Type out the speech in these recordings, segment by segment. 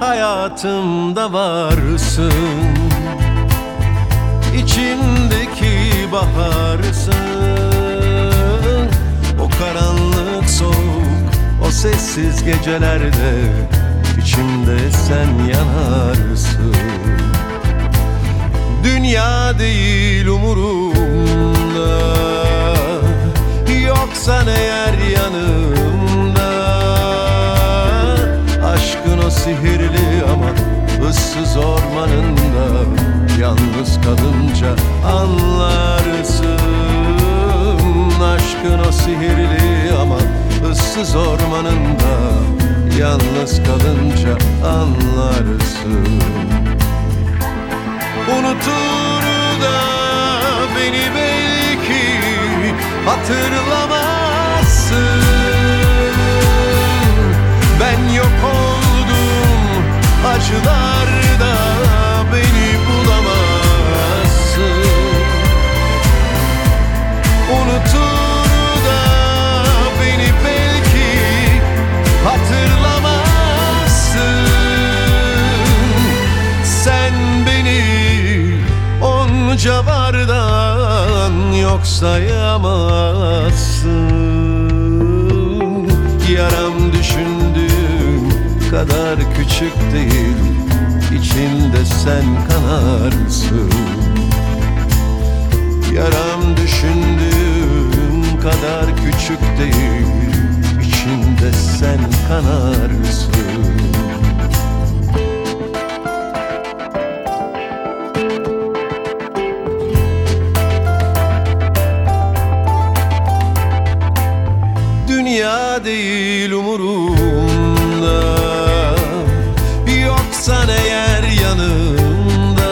hayatımda varsın. İçimdeki baharsın. O karanlık soğuk, o sessiz gecelerde içimde sen yanarsın. Dünya değil umurumda, yoksan eğer yanımda. Aşkın o sihirli ama ıssız ormanında, yalnız kalınca anlarsın. Aşkın o sihirli ama ıssız ormanında, yalnız kalınca anlarsın. Unutur da beni belki hatırlamazsın. Ben yok oldum acılarda, beni bulamazsın. Unutur da beni belki hatırlamazsın. Sen beni onca vardan yok sayamazsın. Yaram düşündüğüm kadar küçük değil, içinde sen kanarsın. Yaram düşündüğüm kadar küçük değil, içinde sen kanarsın. Dünya değil umurumda, yoksan eğer yanımda.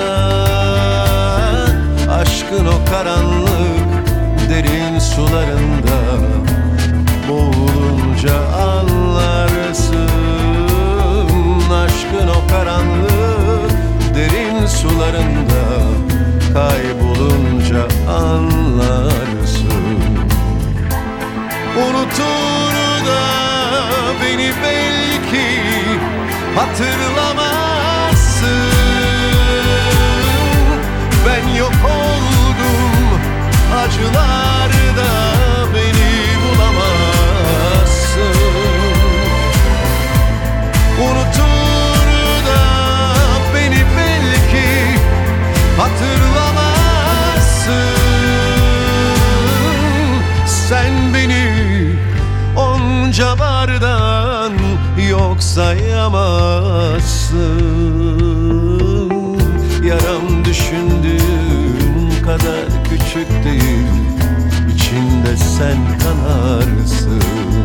Aşkın o karanlık derin sularında, boğulunca anlarsın. Aşkın o karanlık derin sularında, kaybolunca anlarsın. Unutur da beni belki hatırlamazsın. Ben yok oldum acılarda, beni bulamazsın. Unutur da beni belki hatırlamazsın. Sen beni onca vardan yok sayamazsın. Yaram düşündüğüm kadar küçük değil, içinde sen kanarsın.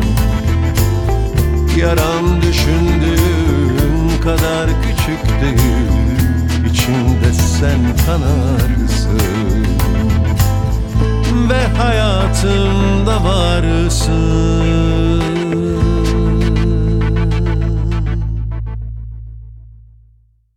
Yaram düşündüğüm kadar küçük değil, içinde sen kanarsın. Ve hayatımda varsın.